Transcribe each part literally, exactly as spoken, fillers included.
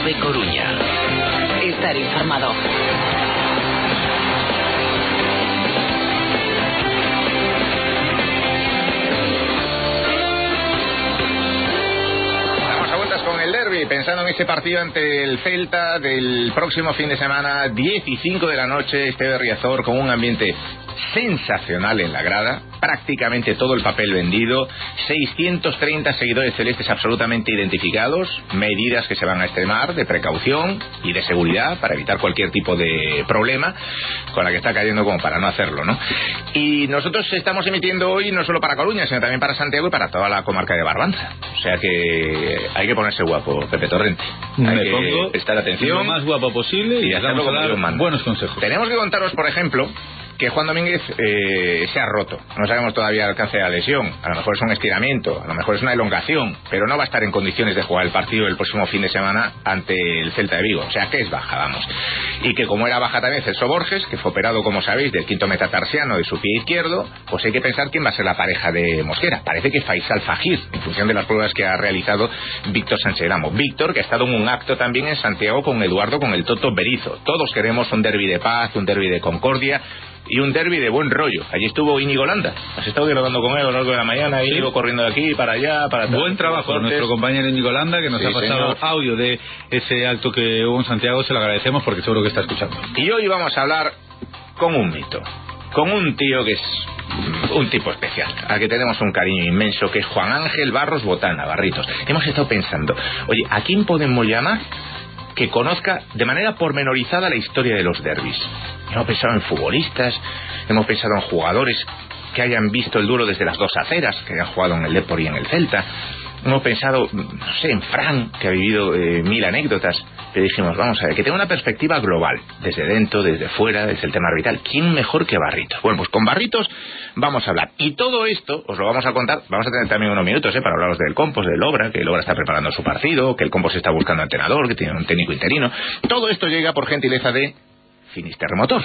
de Coruña. Estar informado. Con el derbi, pensando en ese partido ante el Celta del próximo fin de semana, diez y cinco de la noche, este Berriazor con un ambiente sensacional en la grada, prácticamente todo el papel vendido, seiscientos treinta seguidores celestes absolutamente identificados, medidas que se van a extremar de precaución y de seguridad para evitar cualquier tipo de problema con la que está cayendo como para no hacerlo, ¿no? Y nosotros estamos emitiendo hoy no solo para Coruña, sino también para Santiago y para toda la comarca de Barbanza. O sea que hay que ponerse guapo, Pepe Torrente. Hay Me que pongo prestar atención, lo más guapo posible y, y hacerlo como Dios manda. Buenos consejos. Tenemos que contaros, por ejemplo, que Juan Domínguez eh, se ha roto. No sabemos todavía el alcance de la lesión. A lo mejor es un estiramiento, a lo mejor es una elongación, pero no va a estar en condiciones de jugar el partido el próximo fin de semana ante el Celta de Vigo. O sea que es baja, vamos. Y que como era baja también Celso Borges, que fue operado, como sabéis, del quinto metatarsiano de su pie izquierdo, pues hay que pensar quién va a ser la pareja de Mosquera. Parece que Faisal Fajir, en función de las pruebas que ha realizado Víctor Sánchez Lamo. Víctor, que ha estado en un acto también en Santiago con Eduardo, con el Toto Berizo. Todos queremos un derbi de paz, un derbi de concordia y un derbi de buen rollo. Allí estuvo Íñigo Landa. Has estado dialogando con él a lo largo de la mañana, Íñigo sí. corriendo de aquí para allá, para atrás. Buen trabajo, nuestro compañero Íñigo Landa, que nos sí, ha pasado señor. audio de ese acto que hubo en Santiago. Se lo agradecemos porque seguro que está escuchando. Y hoy vamos a hablar con un mito, con un tío que es un tipo especial, al que tenemos un cariño inmenso, que es Juan Ángel Barros Botana, Barritos. Hemos estado pensando, oye, ¿a quién podemos llamar que conozca de manera pormenorizada la historia de los derbis? Hemos pensado en futbolistas, hemos pensado en jugadores que hayan visto el duelo desde las dos aceras, que hayan jugado en el Depor y en el Celta. Hemos pensado, no sé, en Fran, que ha vivido eh, mil anécdotas. Pero dijimos, vamos a ver, que tenga una perspectiva global, desde dentro, desde fuera, desde el tema arbitral. ¿Quién mejor que Barritos? Bueno, pues con Barritos vamos a hablar. Y todo esto os lo vamos a contar. Vamos a tener también unos minutos ¿eh? para hablaros del Compos, del Obra, que el Obra está preparando su partido, que el Compos está buscando entrenador, que tiene un técnico interino. Todo esto llega por gentileza de Finisterre Motor,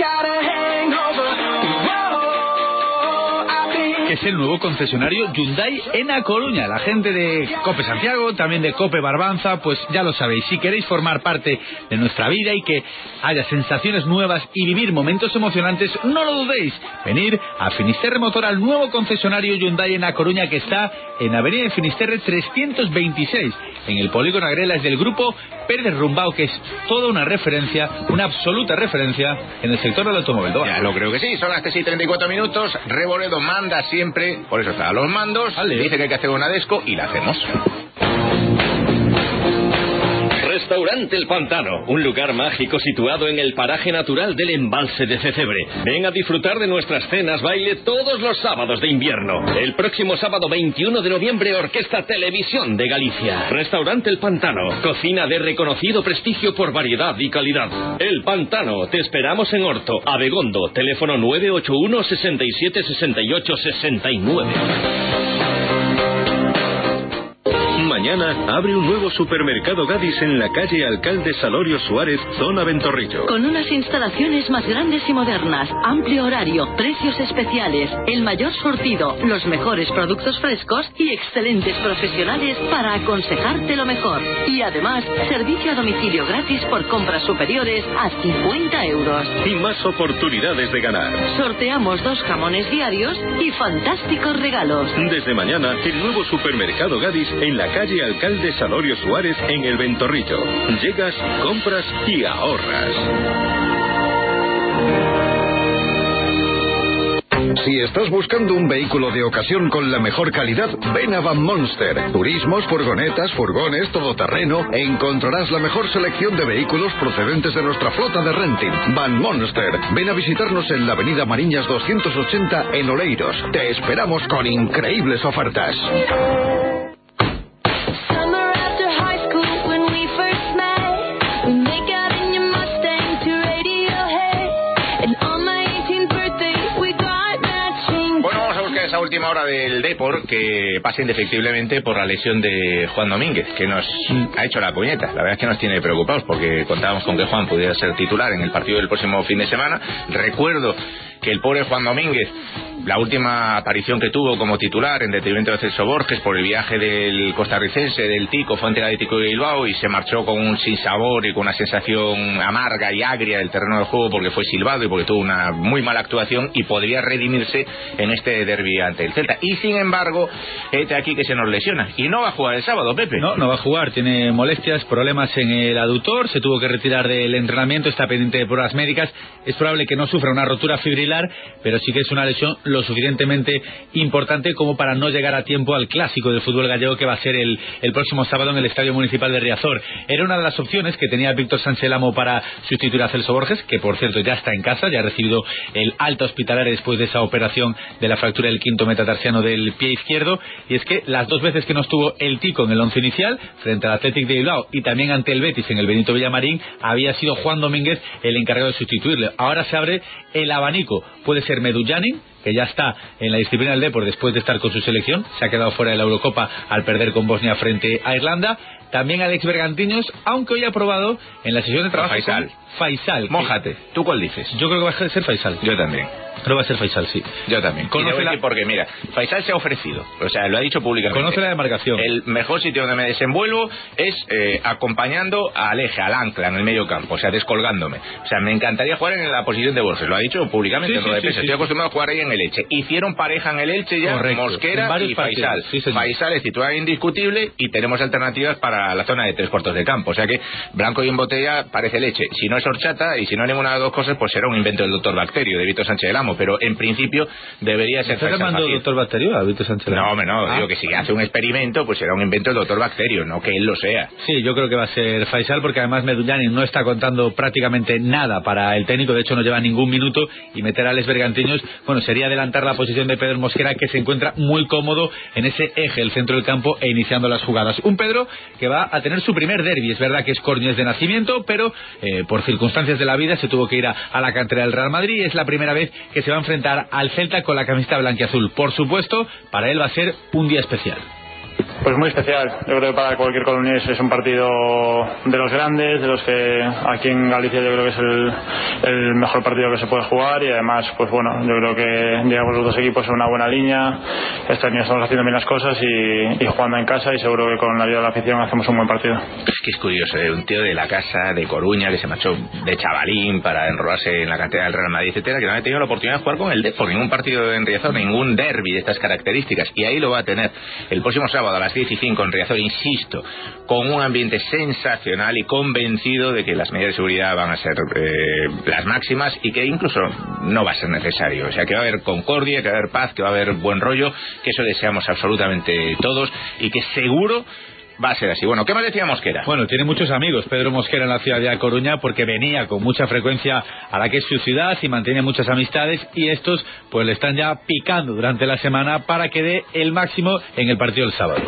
que es el nuevo concesionario Hyundai en A Coruña. La gente de Cope Santiago, también de Cope Barbanza, pues ya lo sabéis. Si queréis formar parte de nuestra vida y que haya sensaciones nuevas y vivir momentos emocionantes, no lo dudéis. Venir a Finisterre Motor, al nuevo concesionario Hyundai en A Coruña, que está en Avenida de Finisterre trescientos veintiséis, en el polígono Agrelas del grupo Pérez Rumbao, que es toda una referencia, una absoluta referencia en el sector del automóvil. Ya lo creo que sí, son las tres y treinta y cuatro minutos. Reboredo manda siempre, por eso está a los mandos. Vale. Dice que hay que hacer una desco y la hacemos. Restaurante El Pantano, un lugar mágico situado en el paraje natural del embalse de Cecebre. Ven a disfrutar de nuestras cenas baile todos los sábados de invierno. El próximo sábado veintiuno de noviembre, Orquesta Televisión de Galicia. Restaurante El Pantano, cocina de reconocido prestigio por variedad y calidad. El Pantano, te esperamos en Horto, Abegondo, teléfono nueve ocho uno, seis siete, seis ocho, seis nueve. Mañana abre un nuevo supermercado Gadis en la calle Alcalde Salorio Suárez, zona Ventorrillo. Con unas instalaciones más grandes y modernas, amplio horario, precios especiales, el mayor surtido, los mejores productos frescos y excelentes profesionales para aconsejarte lo mejor. Y además, servicio a domicilio gratis por compras superiores a cincuenta euros. Y más oportunidades de ganar. Sorteamos dos jamones diarios y fantásticos regalos. Desde mañana, el nuevo supermercado Gadis en la calle Alcalde Salorio Suárez, en el Ventorrillo. Llegas, compras y ahorras. Si estás buscando un vehículo de ocasión con la mejor calidad, ven a Van Monster. Turismos, furgonetas, furgones, todoterreno. Encontrarás la mejor selección de vehículos procedentes de nuestra flota de renting. Van Monster. Ven a visitarnos en la avenida Mariñas doscientos ochenta en Oleiros. Te esperamos con increíbles ofertas. Esa última hora del Depor, que pasa indefectiblemente por la lesión de Juan Domínguez, que nos ha hecho la puñeta. La verdad es que nos tiene preocupados porque contábamos con que Juan pudiera ser titular en el partido del próximo fin de semana. Recuerdo que el pobre Juan Domínguez, la última aparición que tuvo como titular en detrimento de Celso Borges por el viaje del costarricense, del Tico, fue ante el Atlético de Bilbao y se marchó con un sinsabor y con una sensación amarga y agria del terreno de juego porque fue silbado y porque tuvo una muy mala actuación y podría redimirse en este derbi ante el Celta. Y sin embargo, este aquí que se nos lesiona y no va a jugar el sábado, Pepe. No, no va a jugar, tiene molestias, problemas en el aductor, se tuvo que retirar del entrenamiento, está pendiente de pruebas médicas, es probable que no sufra una rotura fibrilar, pero sí que es una lesión lo suficientemente importante como para no llegar a tiempo al clásico del fútbol gallego que va a ser el, el próximo sábado en el Estadio Municipal de Riazor. Era una de las opciones que tenía Víctor Sánchez Lamo para sustituir a Celso Borges, que por cierto ya está en casa, ya ha recibido el alta hospitalaria después de esa operación de la fractura del quinto metatarsiano del pie izquierdo, y es que las dos veces que no estuvo el Tico en el once inicial, frente al Athletic de Bilbao y también ante el Betis en el Benito Villamarín, había sido Juan Domínguez el encargado de sustituirle. Ahora se abre el abanico, puede ser Medullanin, que ya está en la disciplina del Depor después de estar con su selección, se ha quedado fuera de la Eurocopa al perder con Bosnia frente a Irlanda. También Alex Bergantiños, aunque hoy ha probado en la sesión de trabajo Faisal. con Faisal. Mójate, ¿tú cuál dices? Yo creo que va a ser Faisal. Yo también. Creo que va a ser Faisal, sí. Yo también. Conoce la... Porque mira, Faisal se ha ofrecido, o sea, lo ha dicho públicamente. Conoce la demarcación. El mejor sitio donde me desenvuelvo es eh, acompañando al eje, al ancla en el medio campo, o sea, descolgándome. O sea, me encantaría jugar en la posición de Borges, lo ha dicho públicamente. Sí, en rueda sí, de sí, prensa. sí, Estoy sí. acostumbrado a jugar ahí en el Elche. Hicieron pareja en el Elche ya, correcto, Mosquera y Faisal. Sí, Faisal es titular indiscutible y tenemos alternativas para la zona de tres cuartos de campo. O sea que blanco y en botella parece leche. Si no es horchata y si no es ninguna de las dos cosas, pues será un invento del doctor Bacterio, de Víctor Sánchez del Amo. Pero en principio debería ser ¿Estás llamando doctor Bacterio a Víctor Sánchez? No, hombre, no, ah. digo que si hace un experimento, pues será un invento del doctor Bacterio, no que él lo sea. Sí, yo creo que va a ser Faisal, porque además Medullanin no está contando prácticamente nada para el técnico, de hecho no lleva ningún minuto, y meter a Alex Bergantiños, bueno, sería adelantar la posición de Pedro Mosquera, que se encuentra muy cómodo en ese eje, el centro del campo, e iniciando las jugadas. Un Pedro que va a tener su primer derbi, es verdad que es corniés de nacimiento, pero eh, por circunstancias de la vida se tuvo que ir a, a la cantera del Real Madrid, y es la primera vez que se va a enfrentar al Celta con la camiseta blanquiazul. Por supuesto, para él va a ser un día especial. Pues muy especial. Yo creo que para cualquier coloniés es un partido de los grandes, de los que aquí en Galicia yo creo que es el, el mejor partido que se puede jugar, y además, pues bueno, yo creo que llegamos los dos equipos en una buena línea. Este año estamos haciendo bien las cosas y, y jugando en casa, y seguro que con la ayuda de la afición hacemos un buen partido. Es que es curioso, ¿eh? Un tío de la casa de Coruña que se marchó de chavalín para enrolarse en la cantera del Real Madrid, etcétera, que no ha tenido la oportunidad de jugar con el Depor, ningún partido en Riazor, ningún derbi de estas características, y ahí lo va a tener el próximo sábado a las diez y cinco en Riazor, insisto, con un ambiente sensacional y convencido de que las medidas de seguridad van a ser eh, las máximas y que incluso no va a ser necesario. O sea, que va a haber concordia, que va a haber paz, que va a haber buen rollo, que eso deseamos absolutamente todos, y que seguro va a ser así. Bueno, ¿qué más decía Mosquera? Bueno, tiene muchos amigos Pedro Mosquera en la ciudad de A Coruña, porque venía con mucha frecuencia a la que es su ciudad y mantiene muchas amistades, y estos pues le están ya picando durante la semana para que dé el máximo en el partido del sábado.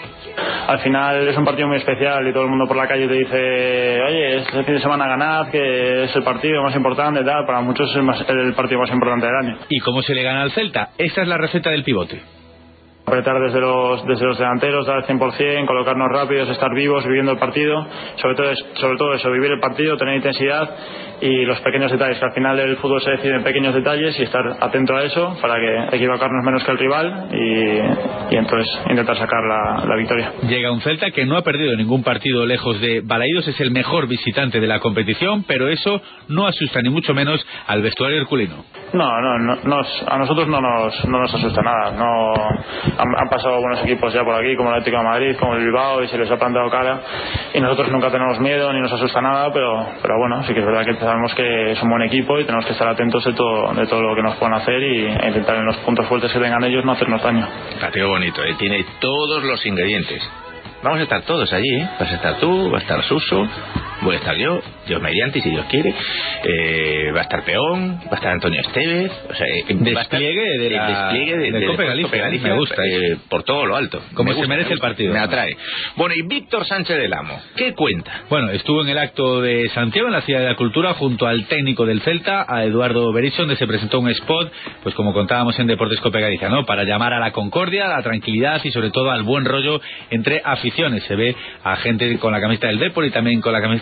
Al final es un partido muy especial y todo el mundo por la calle te dice, oye, este fin de semana ganad, que es el partido más importante, tal. Para muchos es el, más, el partido más importante del año. ¿Y cómo se le gana al Celta? Esta es la receta del pivote. Apretar desde los desde los delanteros, dar el cien por ciento, colocarnos rápidos, estar vivos, viviendo el partido, sobre todo, sobre todo eso, vivir el partido, tener intensidad y los pequeños detalles, que al final el fútbol se decide en pequeños detalles, y estar atento a eso para que equivocarnos menos que el rival y, y entonces intentar sacar la, la victoria. Llega un Celta que no ha perdido ningún partido lejos de Balaídos, es el mejor visitante de la competición, pero eso no asusta ni mucho menos al vestuario herculino. No, no, no nos, a nosotros no nos, no nos asusta nada. No, han, han pasado buenos equipos ya por aquí, como el Atlético de Madrid, como el Bilbao, y se les ha plantado cara, y nosotros nunca tenemos miedo ni nos asusta nada, pero, pero bueno, sí que es verdad que sabemos que es un buen equipo y tenemos que estar atentos de todo, de todo lo que nos puedan hacer, y e intentar en los puntos fuertes que tengan ellos no hacernos daño. Partido bonito, ¿eh? Tiene todos los ingredientes. Vamos a estar todos allí, ¿eh? Vas a estar tú, va a estar Suso, voy a estar yo, Dios mediante, si Dios quiere, eh, va a estar Peón, va a estar Antonio Estevez, o sea, eh, despliegue va a estar, de la, despliegue de, de, de Cope Galicia, Galicia, me gusta, eh, por todo lo alto. Como me se gusta, merece me el partido. Me atrae. Bueno, y Víctor Sánchez del Amo, ¿qué cuenta? Bueno, estuvo en el acto de Santiago, en la Ciudad de la Cultura, junto al técnico del Celta, a Eduardo Berizzo, donde se presentó un spot, pues como contábamos en Deportes Cope Galicia, ¿no? Para llamar a la concordia, a la tranquilidad y sobre todo al buen rollo entre aficiones. Se ve a gente con la camiseta del Depor y también con la camiseta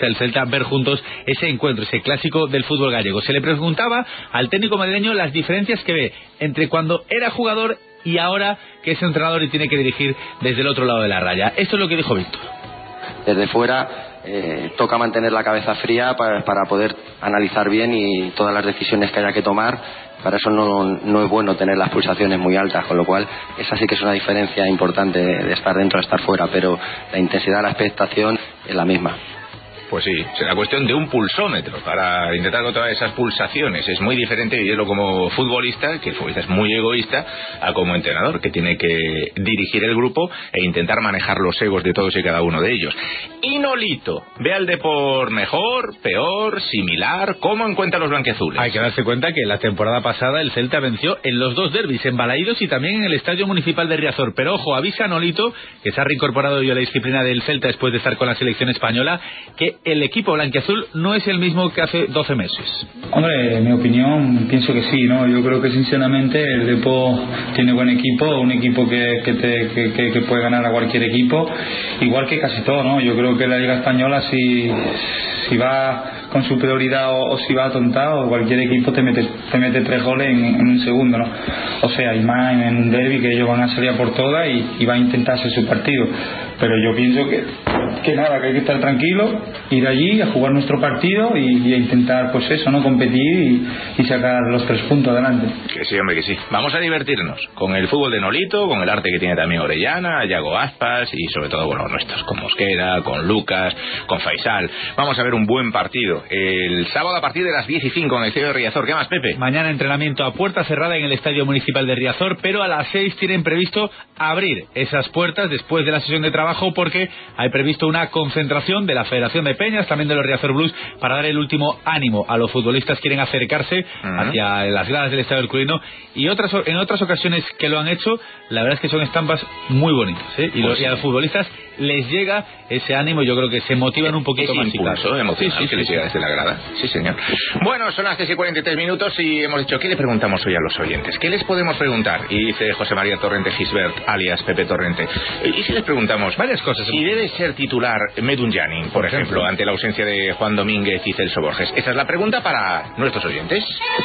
el Celta ver juntos ese encuentro, ese clásico del fútbol gallego. Se le preguntaba al técnico madrileño las diferencias que ve entre cuando era jugador y ahora que es entrenador y tiene que dirigir desde el otro lado de la raya. Esto es lo que dijo Víctor. Desde fuera eh, toca mantener la cabeza fría para, para poder analizar bien y todas las decisiones que haya que tomar. Para eso no, no es bueno tener las pulsaciones muy altas, con lo cual esa sí que es una diferencia importante de, de estar dentro a estar fuera, pero la intensidad de la expectación es la misma. Pues sí, será cuestión de un pulsómetro para intentar controlar esas pulsaciones. Es muy diferente vivirlo como futbolista, que el futbolista es muy egoísta, a como entrenador, que tiene que dirigir el grupo e intentar manejar los egos de todos y cada uno de ellos. Y Nolito, ve al Depor mejor, peor, similar. ¿Cómo encuentra los blanquiazules? Hay que darse cuenta que la temporada pasada el Celta venció en los dos derbis, en Balaídos y también en el Estadio Municipal de Riazor. Pero ojo, avisa a Nolito, que se ha reincorporado hoy a la disciplina del Celta después de estar con la selección española, que el equipo blanquiazul no es el mismo que hace doce meses. Hombre, en mi opinión, pienso que sí, ¿no? Yo creo que sinceramente el Depor tiene buen equipo, un equipo que, que, te, que, que, que puede ganar a cualquier equipo, igual que casi todo, ¿no? Yo creo que la Liga Española, si, si va con su prioridad o, o si va atontado, cualquier equipo te mete, te mete tres goles en, en un segundo, ¿no? O sea, y más en un derbi que ellos van a salir a por todas y, y van a intentar hacer su partido. Pero yo pienso que, que nada, que hay que estar tranquilo, ir allí a jugar nuestro partido y, y a intentar, pues eso, ¿no? Competir y, y sacar los tres puntos adelante. Que sí, hombre, que sí. Vamos a divertirnos con el fútbol de Nolito, con el arte que tiene también Orellana, Yago Aspas y sobre todo, bueno, nuestros, con Mosquera, con Lucas, con Faisal. Vamos a ver un buen partido el sábado a partir de las diez y cinco en el Estadio de Riazor. ¿Qué más, Pepe? Mañana entrenamiento a puerta cerrada en el Estadio Municipal de Riazor, pero a las seis tienen previsto abrir esas puertas después de la sesión de trabajo, porque hay previsto una concentración de la Federación de Peñas, también de los Riazor Blues, para dar el último ánimo a los futbolistas que quieren acercarse uh-huh. hacia las gradas del Estadio Herculino, y otras en otras ocasiones que lo han hecho, la verdad es que son estampas muy bonitas, ¿eh? y, los, y a los futbolistas les llega ese ánimo, yo creo que se motivan un poquito ese más. Impulso emocional sí, sí, que sí, les llega sí. desde la grada. Sí, señor. Bueno, son las tres y cuarenta y tres minutos y hemos dicho, ¿qué le preguntamos hoy a los oyentes? ¿Qué les podemos preguntar? Y dice José María Torrente Gisbert, alias Pepe Torrente. ¿Y si les preguntamos varias cosas? Si debe ser titular Medun Janin, por, por ejemplo, ejemplo, ante la ausencia de Juan Domínguez y Celso Borges. Esa es la pregunta para nuestros oyentes.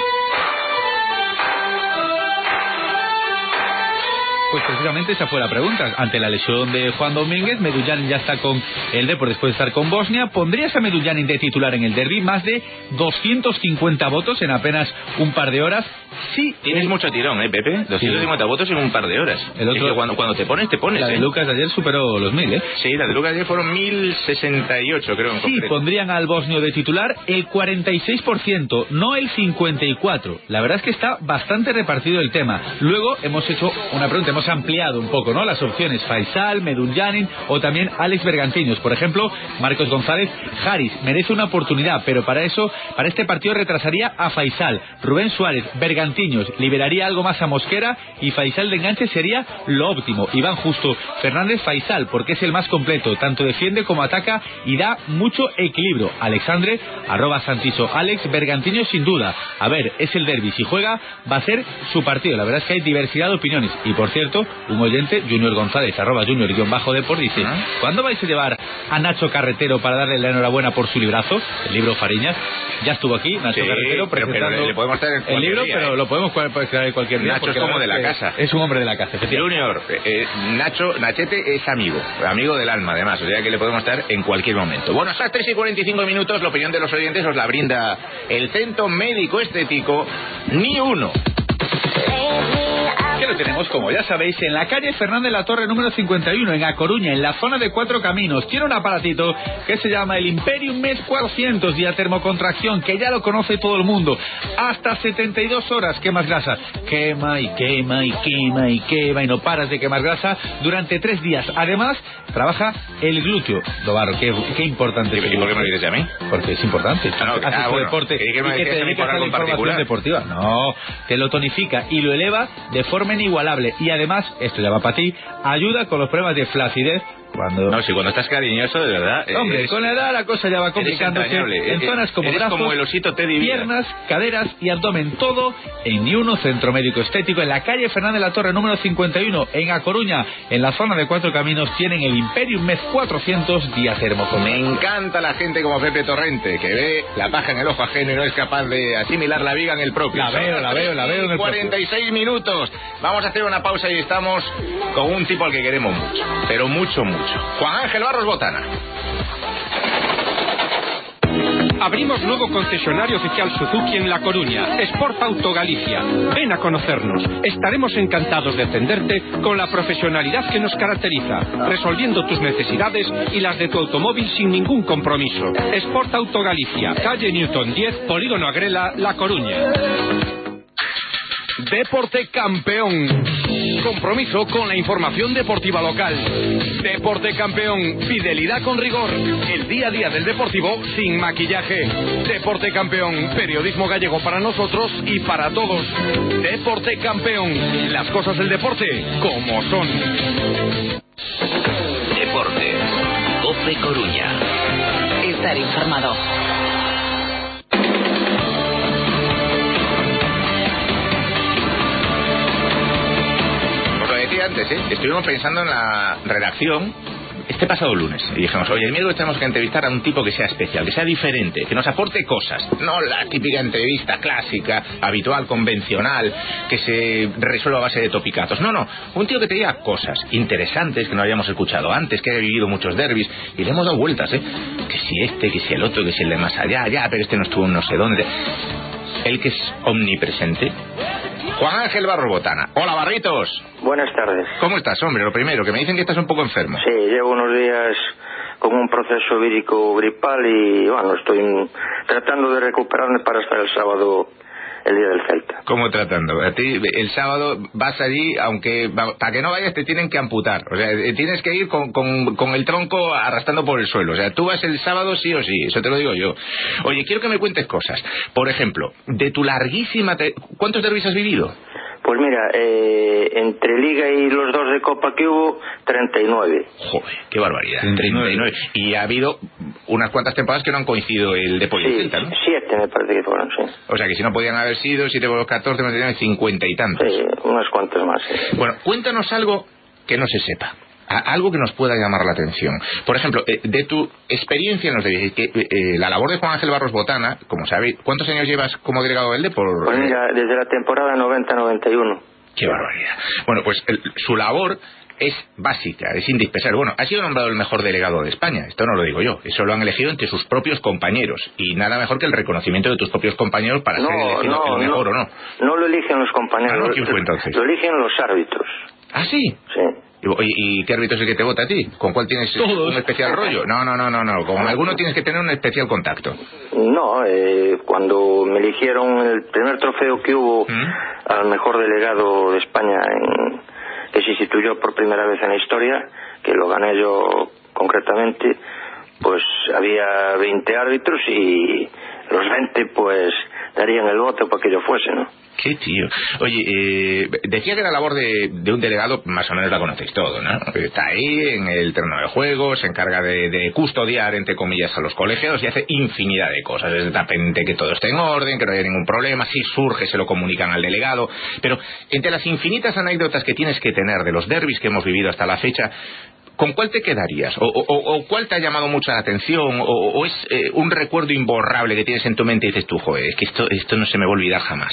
Pues precisamente esa fue la pregunta. Ante la lesión de Juan Domínguez, Medun Janin ya está con el Depor después de estar con Bosnia. ¿Pondrías a Medun Janin de titular en el derbi? Más de doscientos cincuenta votos en apenas un par de horas. Sí. Tienes el... mucho tirón, ¿eh, Pepe? doscientos cincuenta sí. votos en un par de horas. El otro... es que cuando, cuando te pones, te pones. La de ¿eh? Lucas de ayer superó los mil, ¿eh? Sí, la de Lucas de ayer fueron mil sesenta y ocho, creo. En sí, concreto. Pondrían al bosnio de titular el cuarenta y seis por ciento, no el cincuenta y cuatro por ciento. La verdad es que está bastante repartido el tema. Luego hemos hecho una pregunta, hemos ampliado un poco, ¿no? Las opciones: Faisal, Medun Janin o también Alex Bergantiños. Por ejemplo, Marcos González, Haris merece una oportunidad, pero para eso, para este partido retrasaría a Faisal. Rubén Suárez, Bergantiños liberaría algo más a Mosquera y Faisal de enganche sería lo óptimo. Iván Justo Fernández, Faisal, porque es el más completo, tanto defiende como ataca y da mucho equilibrio. Alexandre, arroba Santiso, Alex Bergantiños sin duda. A ver, es el derbi, si juega va a ser su partido. La verdad es que hay diversidad de opiniones. Y por cierto, un oyente, Junior González, arroba Junior-Depor, dice: ¿cuándo vais a llevar a Nacho Carretero para darle la enhorabuena por su librazo? El libro Fariñas. Ya estuvo aquí Nacho sí, Carretero presentando pero, pero le podemos traer el libro, día, pero ¿eh? lo podemos traer cualquier día. Nacho es como de la casa. Es un hombre de la casa. Junior, eh, Nacho, Nachete es amigo, amigo del alma además, o sea que le podemos estar en cualquier momento. Bueno, hasta las tres y cuarenta y cinco minutos, la opinión de los oyentes os la brinda el Centro Médico Estético Ni Uno. Que lo tenemos, como ya sabéis, en la calle Fernández La Torre número cincuenta y uno, en A Coruña, en la zona de Cuatro Caminos. Tiene un aparatito que se llama el Imperium Med cuatrocientos vía termocontracción, que ya lo conoce todo el mundo. Hasta setenta y dos horas quemas grasa. Quema y quema y quema y quema y no paras de quemar grasa durante tres días. Además, trabaja el glúteo. Dobarro, qué, qué importante. ¿Y por qué me lo dices a mí? Porque es importante. Ah, no, Haces ah, tu bueno, deporte que, que me y que te dedicas a la información deportiva. No, te lo tonifica y lo eleva de forma inigualable. Y además, esto ya va para ti, ayuda con los problemas de flacidez, Cuando... No, si cuando estás cariñoso, de verdad... Hombre, es... con la edad la cosa ya va complicándose. En zonas como eres brazos, como el osito Teddy Vida. piernas, caderas y abdomen, todo en Ni Uno Centro Médico Estético, en la calle Fernández de la Torre número cincuenta y uno, en A Coruña, en la zona de Cuatro Caminos. Tienen el Imperium Med cuatrocientos Díaz Hermoso. Me encanta la gente como Pepe Torrente, que ve la paja en el ojo ajeno y no es capaz de asimilar la viga en el propio. La veo, la veo, la veo en el cuarenta y seis minutos. Vamos a hacer una pausa y estamos con un tipo al que queremos mucho, pero mucho, mucho. Juan Ángel Barros Botana. Abrimos nuevo concesionario oficial Suzuki en La Coruña, Sport Auto Galicia. Ven a conocernos. Estaremos encantados de atenderte con la profesionalidad que nos caracteriza, resolviendo tus necesidades y las de tu automóvil sin ningún compromiso. Sport Auto Galicia, calle Newton diez, Polígono Agrela, La Coruña. Deporte Campeón. Compromiso con la información deportiva local. Deporte Campeón. Fidelidad con rigor. El día a día del deportivo sin maquillaje. Deporte Campeón. Periodismo gallego para nosotros y para todos. Deporte Campeón. Las cosas del deporte como son. Deporte. OCE Coruña. Estar informado. Antes, ¿eh? Estuvimos pensando en la redacción este pasado lunes y dijimos, oye, el miércoles tenemos que entrevistar a un tipo que sea especial, que sea diferente, que nos aporte cosas, no la típica entrevista clásica, habitual, convencional, que se resuelva a base de topicazos. No, no, un tío que te diga cosas interesantes que no habíamos escuchado antes, que haya vivido muchos derbis, y le hemos dado vueltas, ¿eh? Que si este, que si el otro, que si el de más allá, ya, pero este no estuvo en no sé dónde. El que es omnipresente, Juan Ángel Barros Botana. Hola, Barritos. Buenas tardes. ¿Cómo estás, hombre? Lo primero, que me dicen que estás un poco enfermo. Sí, llevo unos días con un proceso vírico gripal y, bueno, estoy tratando de recuperarme para estar el sábado, el día del Celta. ¿Cómo tratando? A ti, el sábado vas allí, aunque para que no vayas te tienen que amputar. O sea, tienes que ir con, con, con el tronco arrastrando por el suelo. O sea, tú vas el sábado sí o sí, eso te lo digo yo. Oye, quiero que me cuentes cosas. Por ejemplo, de tu larguísima... Te... ¿Cuántos derbis has vivido? Pues mira, eh, entre Liga y los dos de Copa que hubo, treinta y nueve. Joder, qué barbaridad, treinta y nueve. Y ha habido unas cuantas temporadas que no han coincidido el de Pollo sí, Celta, ¿no? Siete me parece que fueron, sí. O sea que si no podían haber sido siete por los catorce, me tenían cincuenta y tantos. Sí, unas cuantas más. Sí. Bueno, cuéntanos algo que no se sepa. Algo que nos pueda llamar la atención. Por ejemplo, eh, de tu experiencia en los derbis, que eh, la labor de Juan Ángel Barros Botana, como sabéis, ¿cuántos años llevas como delegado del D? Por... Pues mira, desde la temporada noventa noventa y uno. ¡Qué barbaridad! Bueno, pues el, su labor es básica, es indispensable. Bueno, ha sido nombrado el mejor delegado de España, esto no lo digo yo, eso lo han elegido entre sus propios compañeros, y nada mejor que el reconocimiento de tus propios compañeros para no, ser elegido no, el mejor no, o no. No lo eligen los compañeros. Ah, ¿no? ¿Quién fue entonces? Lo eligen los árbitros. ¿Ah, sí? Sí. ¿Y, ¿Y qué árbitro es el que te vota a ti? ¿Con cuál tienes Todos. un especial rollo? No, no, no, no, no. Con alguno tienes que tener un especial contacto. No, eh, cuando me eligieron el primer trofeo que hubo ¿Mm? al mejor delegado de España, en, que se instituyó por primera vez en la historia, que lo gané yo concretamente, pues había veinte árbitros y los veinte pues darían el voto para que yo fuese, ¿no? Qué tío. Oye, eh, decía que la labor de, de un delegado, más o menos la conocéis todo, ¿no? Está ahí en el terreno de juego, se encarga de, de custodiar, entre comillas, a los colegiados y hace infinidad de cosas. Desde la pendiente que todo esté en orden, que no haya ningún problema, si surge se lo comunican al delegado. Pero entre las infinitas anécdotas que tienes que tener de los derbis que hemos vivido hasta la fecha, ¿con cuál te quedarías? ¿O, o, o cuál te ha llamado mucho la atención? ¿O, o es eh, un recuerdo imborrable que tienes en tu mente y dices tú, joder, es que esto, esto no se me va a olvidar jamás?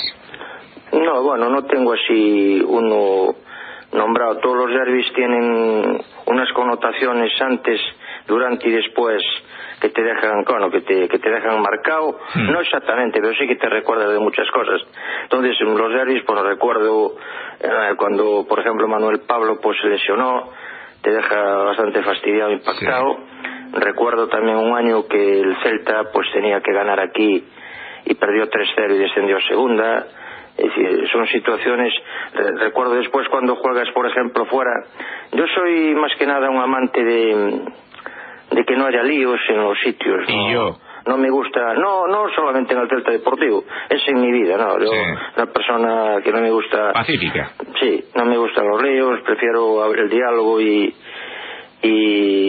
No, bueno, no tengo así uno nombrado. Todos los derbis tienen unas connotaciones antes, durante y después que te dejan, bueno, que te, que te dejan marcado. Hmm. No exactamente, pero sí que te recuerdas de muchas cosas. Entonces, en los derbis, pues recuerdo eh, cuando, por ejemplo, Manuel Pablo pues se lesionó, te deja bastante fastidiado, impactado. Sí. Recuerdo también un año que el Celta pues tenía que ganar aquí y perdió tres cero y descendió a segunda. Es decir, son situaciones. Recuerdo después cuando juegas, por ejemplo, fuera. Yo soy más que nada un amante de de que no haya líos en los sitios, ¿no? Y yo no me gusta, no no solamente en el Celta Deportivo, es en mi vida, no, yo, sí. Una persona que no me gusta, pacífica. Sí, no me gustan los líos, prefiero abrir el diálogo y y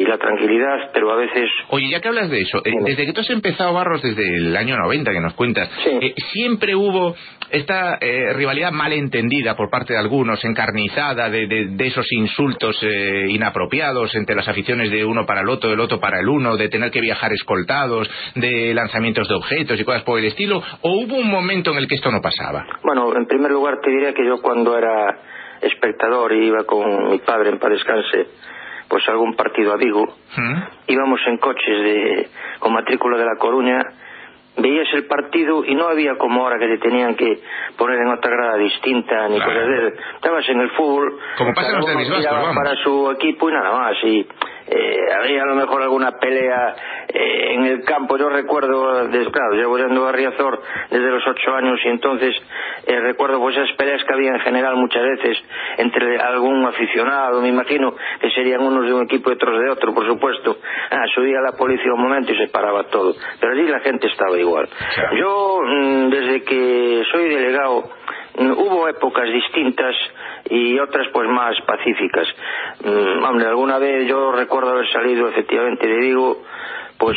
y la tranquilidad, pero a veces... Oye, ya que hablas de eso, eh, desde que tú has empezado, Barros, desde el año noventa que nos cuentas, sí. eh, siempre hubo esta eh, rivalidad malentendida por parte de algunos, encarnizada, de, de, de esos insultos eh, inapropiados entre las aficiones de uno para el otro, del otro para el uno, de tener que viajar escoltados, de lanzamientos de objetos y cosas por el estilo, ¿o hubo un momento en el que esto no pasaba? Bueno, en primer lugar te diría que yo cuando era espectador y iba con mi padre, en paz descanse, pues a algún partido a Vigo, ¿Mm? íbamos en coches de con matrícula de La Coruña, veías el partido y no había como ahora que te tenían que poner en otra grada distinta ni claro. cosas de... Estabas en el fútbol, como pasa en los derbis vascos, vamos, para su equipo y nada más, y eh, había a lo mejor alguna pelea eh, en el campo. Yo recuerdo, desde, claro, llevo yendo a Riazor desde los ocho años y entonces eh, recuerdo pues esas peleas que había en general muchas veces entre algún aficionado, me imagino que serían unos de un equipo y otros de otro, por supuesto. Ah, subía la policía un momento y se paraba todo, pero allí la gente estaba igual. Claro. Yo mm, desde que soy delegado mm, hubo épocas distintas y otras pues más pacíficas. Mm, hombre, alguna vez yo recuerdo haber salido efectivamente de Vigo pues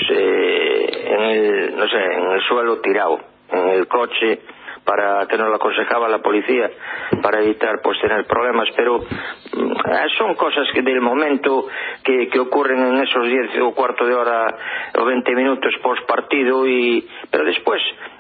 eh, en el, no sé, en el suelo tirado, en el coche, para que nos lo aconsejaba la policía para evitar pues tener problemas, pero mm, son cosas que del momento que, que ocurren en esos diez o cuarto de hora o veinte minutos post partido, y pero después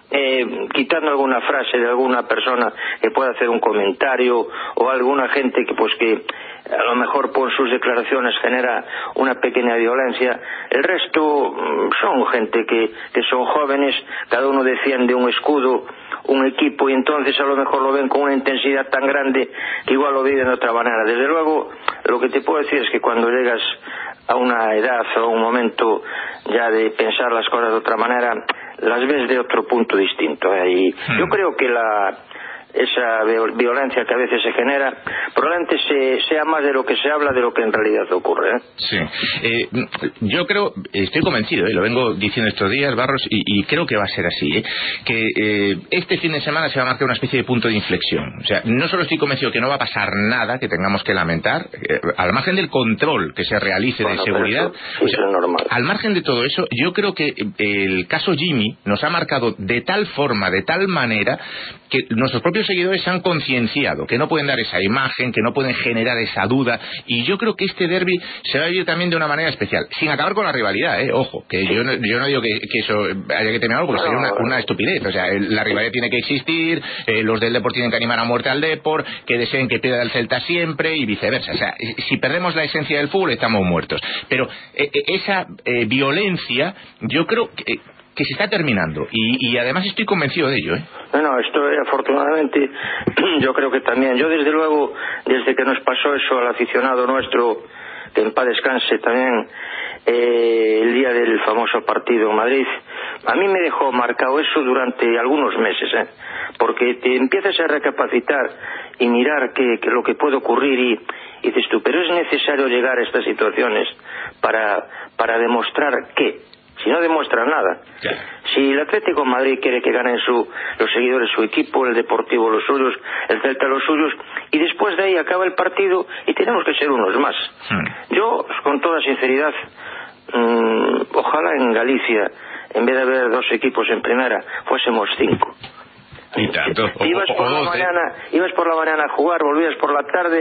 eh, quitando alguna frase de alguna persona que pueda hacer un comentario o alguna gente que pues que a lo mejor por sus declaraciones genera una pequeña violencia, el resto mm, son gente que, que son jóvenes, cada uno defiende un escudo, un equipo, y entonces a lo mejor lo ven con una intensidad tan grande que igual lo viven de otra manera. Desde luego, lo que te puedo decir es que cuando llegas a una edad o a un momento ya de pensar las cosas de otra manera, las ves de otro punto distinto, ¿eh? Y hmm. yo creo que la esa violencia que a veces se genera probablemente se, sea más de lo que se habla de lo que en realidad ocurre, ¿eh? Sí, eh, yo creo, estoy convencido, ¿eh? Lo vengo diciendo estos días, Barros, y, y creo que va a ser así, ¿eh? Que eh, este fin de semana se va a marcar una especie de punto de inflexión. O sea, no solo estoy convencido que no va a pasar nada que tengamos que lamentar, eh, al margen del control que se realice bueno, de seguridad, eso, sí, o sea, es normal. Al margen de todo eso, yo creo que el caso Jimmy nos ha marcado de tal forma, de tal manera, que nuestros propios seguidores se han concienciado que no pueden dar esa imagen, que no pueden generar esa duda, y yo creo que este derbi se va a vivir también de una manera especial, sin acabar con la rivalidad, ¿eh? Ojo, que yo no, yo no digo que, que eso haya que terminar porque no, sería una, una estupidez. O sea, la rivalidad tiene que existir, eh, los del Depor tienen que animar a muerte al Depor, que deseen que pierda el Celta siempre y viceversa. O sea, si perdemos la esencia del fútbol estamos muertos, pero eh, esa eh, violencia yo creo que que se está terminando, y, y además estoy convencido de ello, ¿eh? No, no, esto eh, afortunadamente yo creo que también, yo desde luego, desde que nos pasó eso al aficionado nuestro, que en paz descanse también, eh, el día del famoso partido en Madrid, a mí me dejó marcado eso durante algunos meses, ¿eh? Porque te empiezas a recapacitar y mirar que, que lo que puede ocurrir, y, y dices tú, pero es necesario llegar a estas situaciones para, para demostrar que si no demuestran nada. Claro. Si el Atlético de Madrid quiere que ganen su, los seguidores su equipo, el Deportivo los suyos, el Celta los suyos, y después de ahí acaba el partido y tenemos que ser unos más. Hmm. Yo, con toda sinceridad, mmm, ojalá en Galicia, en vez de haber dos equipos en primera, fuésemos cinco. Y tanto. O, ibas, por o, o, la mañana, ibas por la mañana a jugar, volvías por la tarde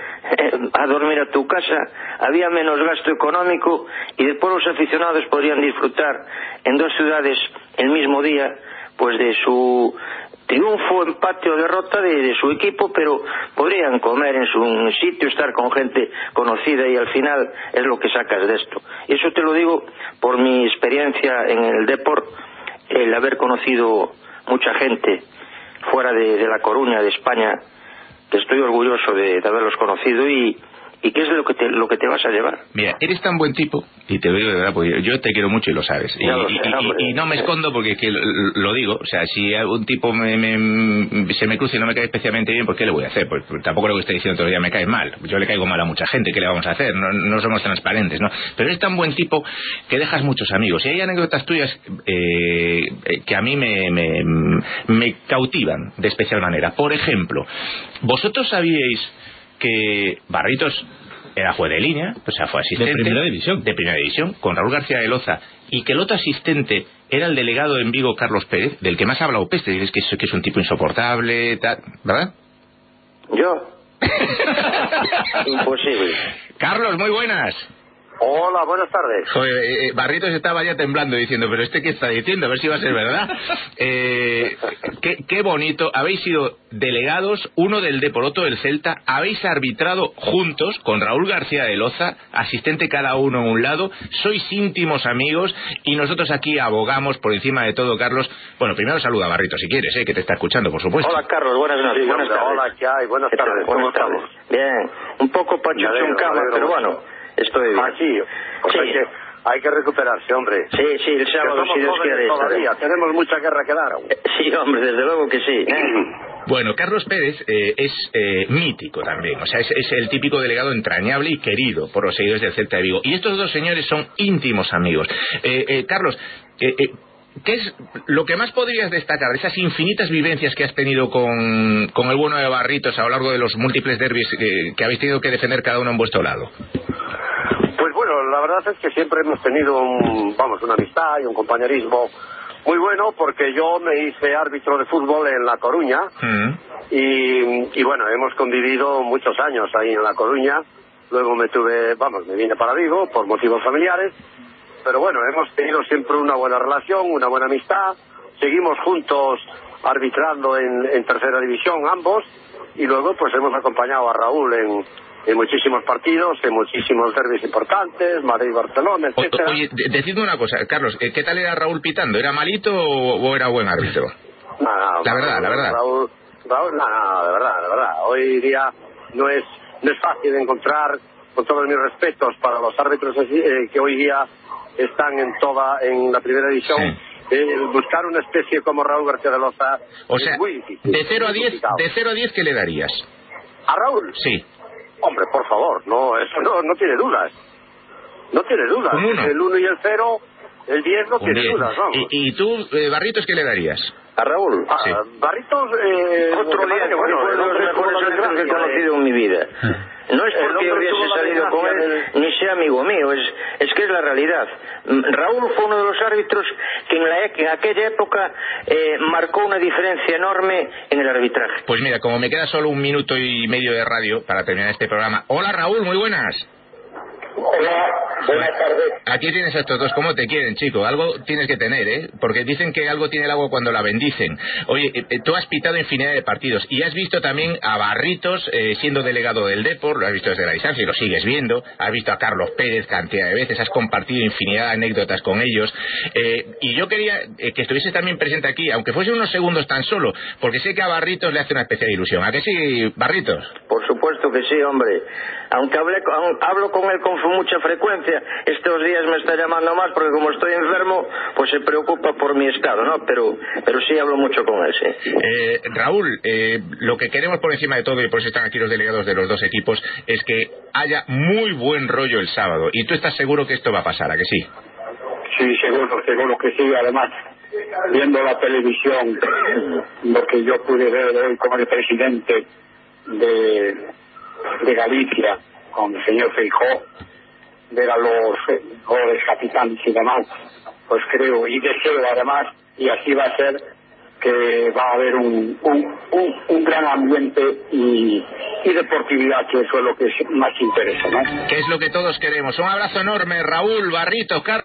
a dormir a tu casa, había menos gasto económico y después los aficionados podrían disfrutar en dos ciudades el mismo día pues de su triunfo, empate o derrota de, de su equipo, pero podrían comer en su sitio, estar con gente conocida, y al final es lo que sacas de esto. Y eso te lo digo por mi experiencia en el Depor, el haber conocido mucha gente fuera de, de La Coruña, de España, que estoy orgulloso de, de haberlos conocido, y, y qué es lo que te, lo que te vas a llevar. Mira, eres tan buen tipo, y te lo digo de verdad, porque yo te quiero mucho y lo sabes, y, lo sé, y, y, y no me escondo porque que lo, lo digo. O sea, si un tipo me, me, se me cruza y no me cae especialmente bien, pues ¿qué le voy a hacer? Pues, pues tampoco lo que estoy diciendo todavía me cae mal, yo le caigo mal a mucha gente, ¿qué le vamos a hacer? No, no somos transparentes, ¿no? Pero eres tan buen tipo que dejas muchos amigos, y hay anécdotas tuyas eh, que a mí me, me, me cautivan de especial manera. Por ejemplo, vosotros sabíais que Barritos era juez de línea, o sea, fue asistente. De primera división. De primera división, con Raúl García de Loza. Y que el otro asistente era el delegado en Vigo, Carlos Pérez, del que más ha hablado Peste. Dices que es, que es un tipo insoportable, tal, ¿verdad? ¿Yo? Imposible. Carlos, muy buenas. Hola, buenas tardes. Joder, eh, Barritos estaba ya temblando diciendo, pero este qué está diciendo, a ver si va a ser verdad. Eh, qué, qué bonito, habéis sido delegados, uno del Depor, otro del Celta, habéis arbitrado juntos con Raúl García de Loza, asistente cada uno en un lado, sois íntimos amigos y nosotros aquí abogamos por encima de todo, Carlos. Bueno, primero saluda a Barritos si quieres, eh, que te está escuchando, por supuesto. Hola, Carlos, buenas noches. Sí, buenas hombre, tardes. hola, ¿qué hay? Buenas tardes, ¿cómo buenas tardes. estamos? Bien, un poco pachucho en cama, pero bueno, estoy bien. Ah, sí, pues sí. Hay, que, hay que recuperarse, hombre. Sí, sí, el sábado, si Dios quiere. Todavía, tenemos mucha guerra que dar. Eh, sí, hombre, desde luego que sí. Bueno, Carlos Pérez eh, es eh, mítico también, o sea, es, es el típico delegado entrañable y querido por los seguidores del Celta de Vigo. Y estos dos señores son íntimos amigos. Eh, eh, Carlos, eh, eh, ¿qué es lo que más podrías destacar de esas infinitas vivencias que has tenido con, con el bueno de Barritos a lo largo de los múltiples derbis que, que habéis tenido que defender cada uno en vuestro lado? Pues bueno, la verdad es que siempre hemos tenido un, vamos, una amistad y un compañerismo muy bueno, porque yo me hice árbitro de fútbol en La Coruña mm. y, y bueno, hemos convivido muchos años ahí en La Coruña. Luego me tuve, vamos, me vine para Vigo por motivos familiares, pero bueno, hemos tenido siempre una buena relación, una buena amistad. Seguimos juntos arbitrando en, en tercera división ambos, y luego pues hemos acompañado a Raúl en, en muchísimos partidos, en muchísimos derbis importantes, Madrid-Barcelona, etcétera. O, oye, decidme una cosa, Carlos, ¿qué tal era Raúl pitando? ¿Era malito o, o era buen árbitro? No, no, la verdad, Raúl, la verdad. Raúl, Raúl, no, no, de verdad, de verdad. Hoy día no es, no es fácil encontrar, con todos mis respetos para los árbitros eh, que hoy día están en toda, en la primera división. Sí. Eh, buscar una especie como Raúl García de Loza, o sea, es muy difícil. De cero a diez, de cero a diez, ¿qué le darías? ¿A Raúl? Sí. Hombre, por favor, no, eso no, no tiene dudas. No tiene dudas. ¿Un uno? El uno y el cero, el diez no Un tiene diez. dudas, vamos. ¿Y, y tú, eh, Barritos, qué le darías? ¿A Raúl? Ah, sí. Barritos, eh, otro día, que bueno, es uno de los mejores árbitros que he conocido en mi vida. No es porque yo hubiese salido con él, ni sea amigo mío, es, es que es la realidad. Raúl fue uno de los árbitros que en, la, en aquella época eh, marcó una diferencia enorme en el arbitraje. Pues mira, como me queda solo un minuto y medio de radio para terminar este programa. Hola Raúl, muy buenas. Hola, buenas tardes. Aquí tienes a estos dos, ¿cómo te quieren, chico? Algo tienes que tener, ¿eh? Porque dicen que algo tiene el agua cuando la bendicen. Oye, eh, tú has pitado infinidad de partidos y has visto también a Barritos eh, siendo delegado del Depor, lo has visto desde la distancia y lo sigues viendo. Has visto a Carlos Pérez cantidad de veces, has compartido infinidad de anécdotas con ellos. Eh, y yo quería eh, que estuvieses también presente aquí, aunque fuese unos segundos tan solo, porque sé que a Barritos le hace una especial ilusión. ¿A que sí, Barritos? Por supuesto que sí, hombre. Aunque hablé con, hablo con él con mucha frecuencia, estos días me está llamando más porque como estoy enfermo, pues se preocupa por mi estado, ¿no? Pero pero sí hablo mucho con él, sí. Eh, Raúl, eh, lo que queremos por encima de todo, y por eso están aquí los delegados de los dos equipos, es que haya muy buen rollo el sábado. Y tú estás seguro que esto va a pasar, ¿a que sí? Sí, seguro, seguro que sí. Además, viendo la televisión, lo que yo pude ver hoy como el presidente de, de Galicia, con el señor Feijóo, ver a los jugadores capitanes y demás, pues creo y deseo además, y así va a ser, que va a haber un, un, un, un gran ambiente y, y deportividad, que eso es lo que más interesa, ¿no? Que es lo que todos queremos. Un abrazo enorme, Raúl, Barritos, Carlos.